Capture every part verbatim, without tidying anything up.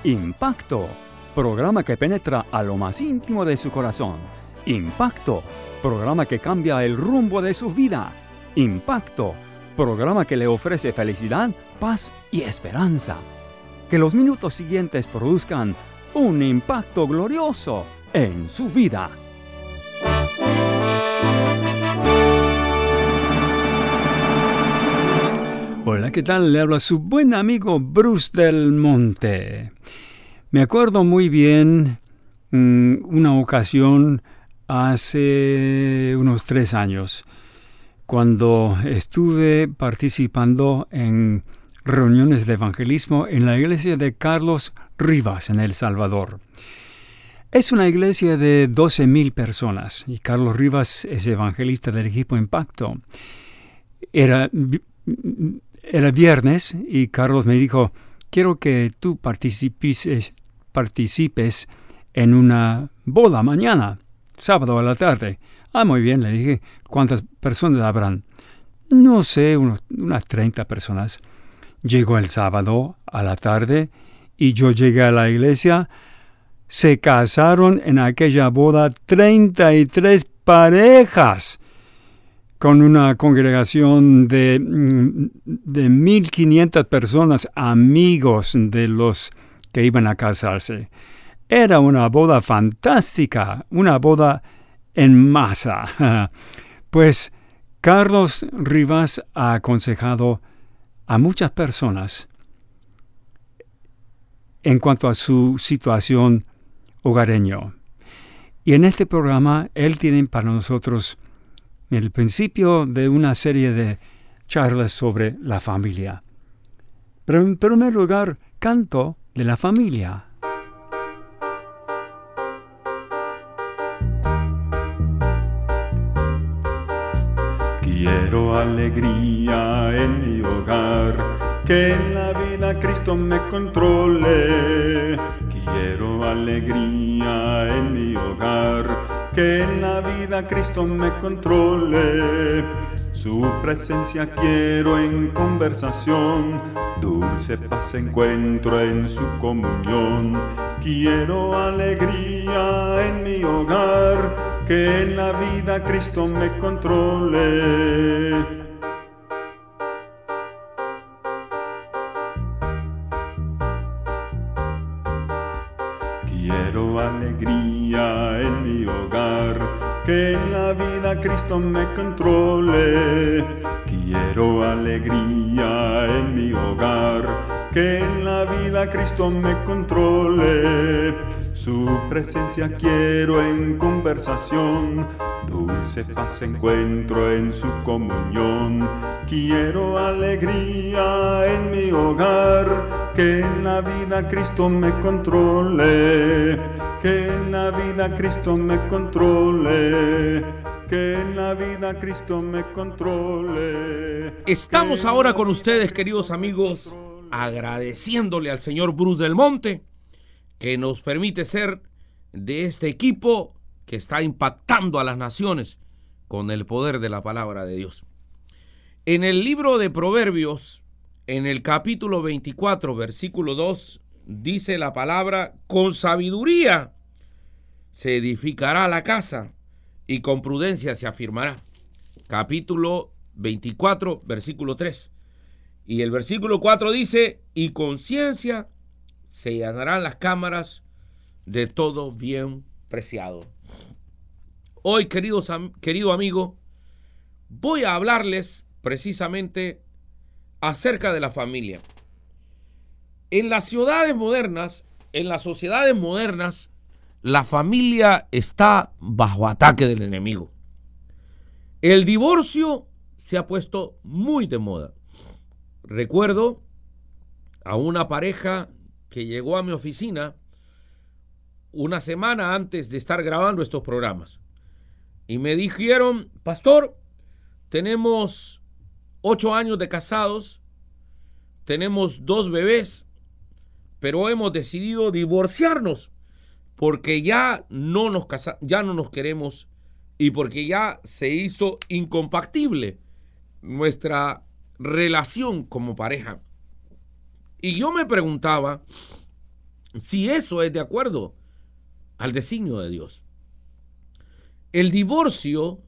Impacto, programa que penetra a lo más íntimo de su corazón. Impacto, programa que cambia el rumbo de su vida. Impacto, programa que le ofrece felicidad, paz y esperanza. Que los minutos siguientes produzcan un impacto glorioso en su vida. Hola, ¿qué tal? Le habla su buen amigo Bruce Del Monte. Me acuerdo muy bien mmm, una ocasión hace unos tres años, cuando estuve participando en reuniones de evangelismo en la iglesia de Carlos Rivas en El Salvador. Es una iglesia de doce mil personas y Carlos Rivas es evangelista del equipo Impacto. Era, era viernes y Carlos me dijo: quiero que tú participes, participes en una boda mañana, sábado a la tarde. Ah, muy bien, le dije. ¿Cuántas personas habrán? No sé, unos, unas treinta personas. Llegó el sábado a la tarde y yo llegué a la iglesia. Se casaron en aquella boda treinta y tres parejas, con una congregación de, de mil quinientas personas, amigos de los que iban a casarse. Era una boda fantástica, una boda en masa. Pues Carlos Rivas ha aconsejado a muchas personas en cuanto a su situación hogareño. Y en este programa él tiene para nosotros el principio de una serie de charlas sobre la familia. Pero en primer lugar, canto de la familia. Quiero alegría en mi hogar, que en la vida Cristo me controle. Quiero alegría en mi hogar, que en la vida Cristo me controle. Su presencia quiero en conversación, dulce paz encuentro en su comunión. Quiero alegría en mi hogar, que en la vida Cristo me controle. Quiero alegría en mi hogar, que en la vida Cristo me controle. Quiero alegría en mi hogar, que en la vida Cristo me controle. Su presencia quiero en conversación, dulce paz encuentro en su comunión. Quiero alegría en mi hogar, que en la vida Cristo me controle. Que en la vida Cristo me controle. Que en la vida Cristo me controle. Estamos ahora con ustedes, queridos amigos, agradeciéndole al señor Bruce Del Monte, que nos permite ser de este equipo que está impactando a las naciones con el poder de la palabra de Dios. En el libro de Proverbios, en el capítulo veinticuatro, versículo dos, dice la palabra: con sabiduría se edificará la casa y con prudencia se afirmará. Capítulo veinticuatro, versículo tres. Y el versículo cuatro dice: y con ciencia se llenarán las cámaras de todo bien preciado. Hoy, queridos, querido amigo, voy a hablarles precisamente acerca de la familia. En las ciudades modernas, en las sociedades modernas, la familia está bajo ataque del enemigo. El divorcio se ha puesto muy de moda. Recuerdo a una pareja que llegó a mi oficina una semana antes de estar grabando estos programas y me dijeron: pastor, tenemos ocho años de casados, tenemos dos bebés, pero hemos decidido divorciarnos porque ya no nos casa- ya no nos queremos y porque ya se hizo incompatible nuestra relación como pareja. Y yo me preguntaba, si eso es de acuerdo al designio de Dios. El divorcio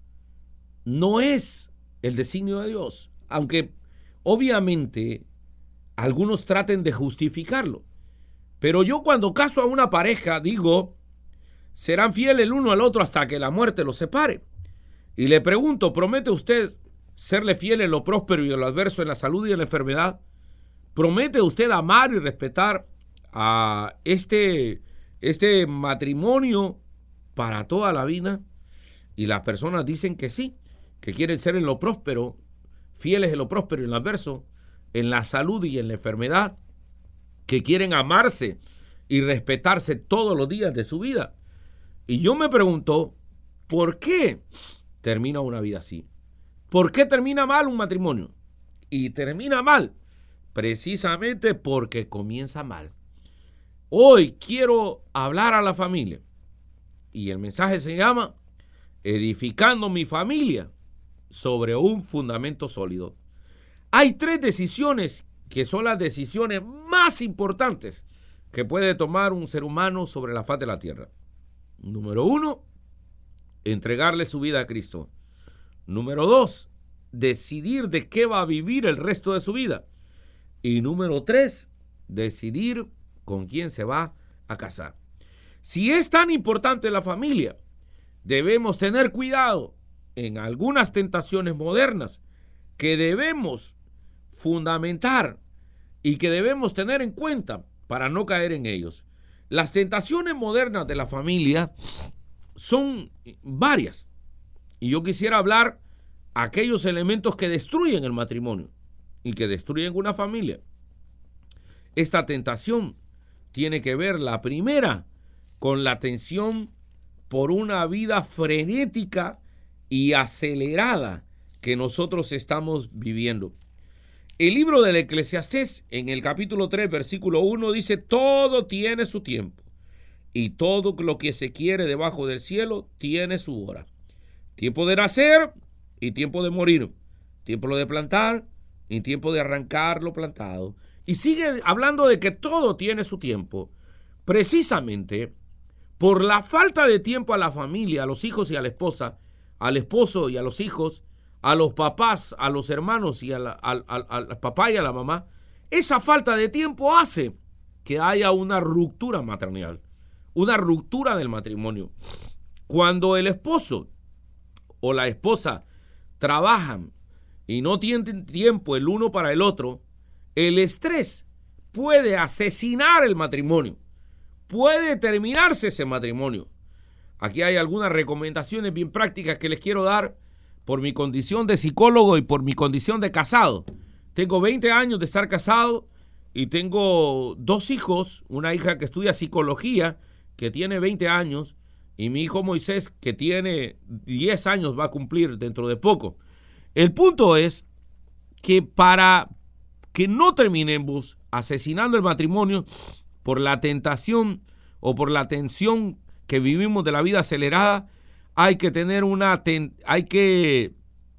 no es el designio de Dios, aunque obviamente algunos traten de justificarlo. Pero yo cuando caso a una pareja digo, serán fieles el uno al otro hasta que la muerte los separe. Y le pregunto, ¿promete usted serle fiel en lo próspero y en lo adverso, en la salud y en la enfermedad? ¿Promete usted amar y respetar a este, este matrimonio para toda la vida? Y las personas dicen que sí, que quieren ser en lo próspero, fieles en lo próspero y en lo adverso, en la salud y en la enfermedad, que quieren amarse y respetarse todos los días de su vida. Y yo me pregunto, ¿por qué termina una vida así? ¿Por qué termina mal un matrimonio? Y termina mal precisamente porque comienza mal. Hoy quiero hablar a la familia y el mensaje se llama Edificando mi familia sobre un fundamento sólido. Hay tres decisiones que son las decisiones más importantes que puede tomar un ser humano sobre la faz de la tierra. Número uno, entregarle su vida a Cristo. Número dos, decidir de qué va a vivir el resto de su vida. Y número tres, decidir con quién se va a casar. Si es tan importante la familia, debemos tener cuidado en algunas tentaciones modernas que debemos fundamentar y que debemos tener en cuenta para no caer en ellos. Las tentaciones modernas de la familia son varias y yo quisiera hablar aquellos elementos que destruyen el matrimonio y que destruyen una familia. Esta tentación tiene que ver, la primera, con la tensión por una vida frenética y acelerada que nosotros estamos viviendo. El libro del Eclesiastés, en el capítulo tres, versículo uno, dice: todo tiene su tiempo, y todo lo que se quiere debajo del cielo tiene su hora. Tiempo de nacer y tiempo de morir. Tiempo de plantar y tiempo de arrancar lo plantado. Y sigue hablando de que todo tiene su tiempo. Precisamente por la falta de tiempo a la familia, a los hijos y a la esposa, al esposo y a los hijos, a los papás, a los hermanos y a la, al, al, al papá y a la mamá, esa falta de tiempo hace que haya una ruptura matrimonial, una ruptura del matrimonio. Cuando el esposo o la esposa trabajan y no tienen tiempo el uno para el otro, el estrés puede asesinar el matrimonio, puede terminarse ese matrimonio. Aquí hay algunas recomendaciones bien prácticas que les quiero dar por mi condición de psicólogo y por mi condición de casado. Tengo veinte años de estar casado y tengo dos hijos, una hija que estudia psicología, que tiene veinte años, y mi hijo Moisés, que tiene diez años, va a cumplir dentro de poco. El punto es que para que no terminemos asesinando el matrimonio por la tentación o por la tensión que vivimos de la vida acelerada, hay que tener una ten, hay que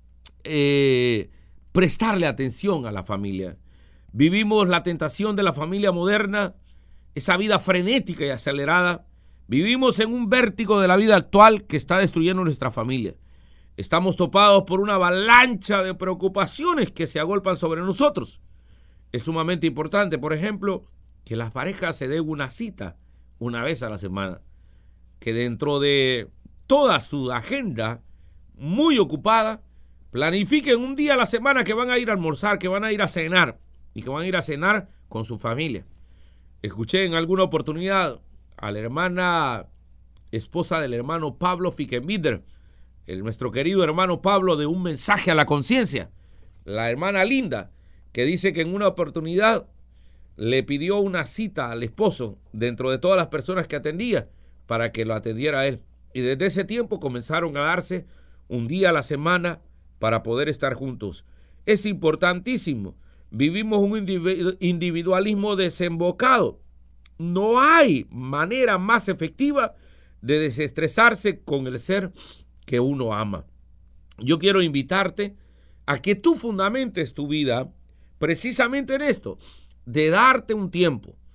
eh, prestarle atención a la familia. Vivimos la tentación de la familia moderna, esa vida frenética y acelerada. Vivimos en un vértigo de la vida actual que está destruyendo nuestra familia. Estamos topados por una avalancha de preocupaciones que se agolpan sobre nosotros. Es sumamente importante, por ejemplo, que las parejas se den una cita una vez a la semana, que dentro de toda su agenda muy ocupada, planifiquen un día a la semana que van a ir a almorzar, que van a ir a cenar y que van a ir a cenar con su familia. Escuché en alguna oportunidad a la hermana esposa del hermano Pablo Fickenbinder, el nuestro querido hermano Pablo de Un Mensaje a la Conciencia, la hermana Linda, que dice que en una oportunidad le pidió una cita al esposo dentro de todas las personas que atendía para que lo atendiera a él. Y desde ese tiempo comenzaron a darse un día a la semana para poder estar juntos. Es importantísimo. Vivimos un individualismo desembocado. No hay manera más efectiva de desestresarse con el ser que uno ama. Yo quiero invitarte a que tú fundamentes tu vida precisamente en esto, de darte un tiempo.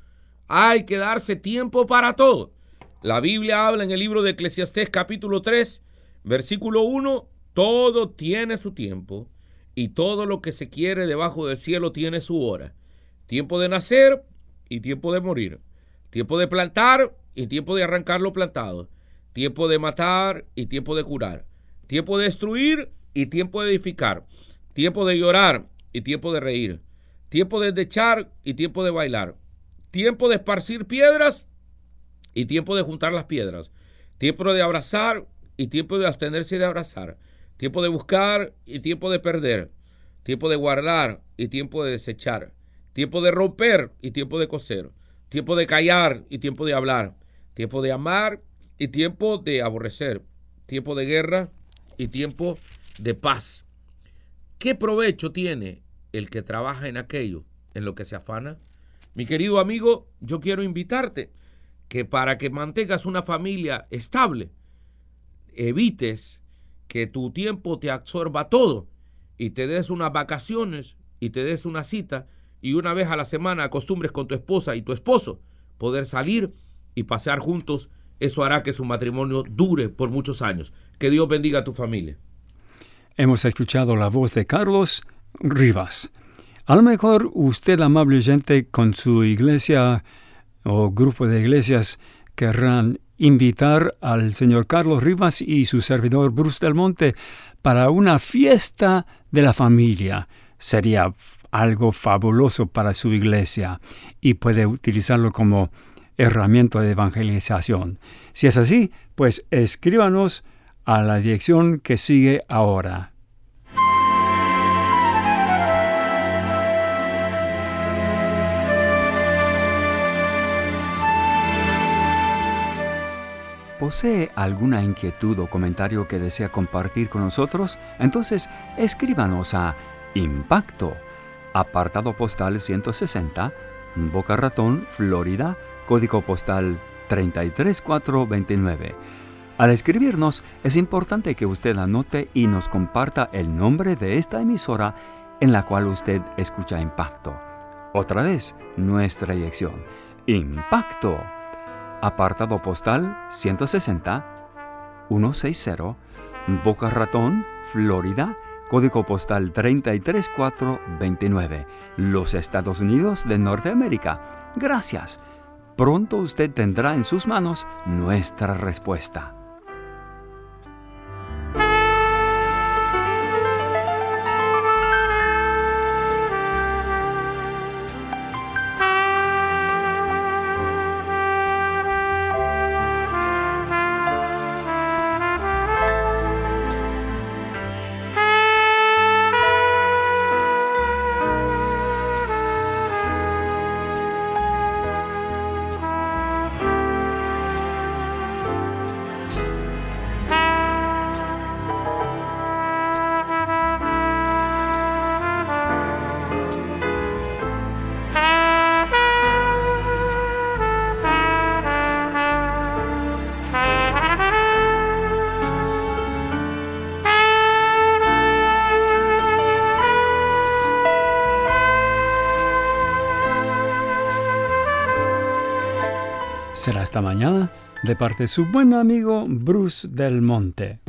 Hay que darse tiempo para todo. La Biblia habla en el libro de Eclesiastés capítulo tres, versículo uno, todo tiene su tiempo y todo lo que se quiere debajo del cielo tiene su hora. Tiempo de nacer y tiempo de morir. Tiempo de plantar y tiempo de arrancar lo plantado. Tiempo de matar y tiempo de curar. Tiempo de destruir y tiempo de edificar. Tiempo de llorar y tiempo de reír. Tiempo de echar y tiempo de bailar. Tiempo de esparcir piedras y tiempo de juntar las piedras. Tiempo de abrazar y tiempo de abstenerse de abrazar. Tiempo de buscar y tiempo de perder. Tiempo de guardar y tiempo de desechar. Tiempo de romper y tiempo de coser. Tiempo de callar y tiempo de hablar. Tiempo de amar y tiempo de aborrecer. Tiempo de guerra y tiempo de paz. ¿Qué provecho tiene el que trabaja en aquello en lo que se afana? Mi querido amigo, yo quiero invitarte que para que mantengas una familia estable, evites que tu tiempo te absorba todo y te des unas vacaciones y te des una cita y una vez a la semana acostumbres con tu esposa y tu esposo poder salir y pasear juntos. Eso hará que su matrimonio dure por muchos años. Que Dios bendiga a tu familia. Hemos escuchado la voz de Carlos Rivas. A lo mejor usted, amable oyente, con su iglesia o grupo de iglesias querrán invitar al señor Carlos Rivas y su servidor Bruce Del Monte para una fiesta de la familia. Sería algo fabuloso para su iglesia y puede utilizarlo como herramienta de evangelización. Si es así, pues escríbanos a la dirección que sigue ahora. ¿Posee alguna inquietud o comentario que desea compartir con nosotros? Entonces, escríbanos a Impacto, apartado postal ciento sesenta, Boca Ratón, Florida, código postal tres tres cuatro dos nueve. Al escribirnos, es importante que usted anote y nos comparta el nombre de esta emisora en la cual usted escucha Impacto. Otra vez, nuestra dirección: Impacto, apartado postal ciento sesenta, ciento sesenta, Boca Ratón, Florida, código postal tres tres cuatro dos nueve, los Estados Unidos de Norteamérica. Gracias. Pronto usted tendrá en sus manos nuestra respuesta. Será esta mañana de parte de su buen amigo Bruce Del Monte.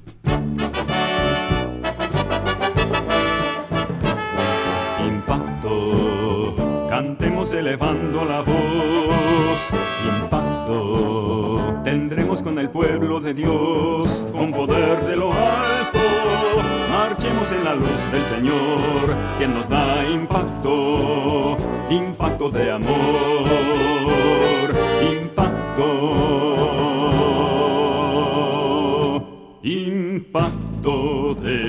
Impacto, cantemos elevando la voz. Impacto, tendremos con el pueblo de Dios, con poder de lo alto. Marchemos en la luz del Señor, quien nos da impacto, impacto de amor. Impacto, impacto de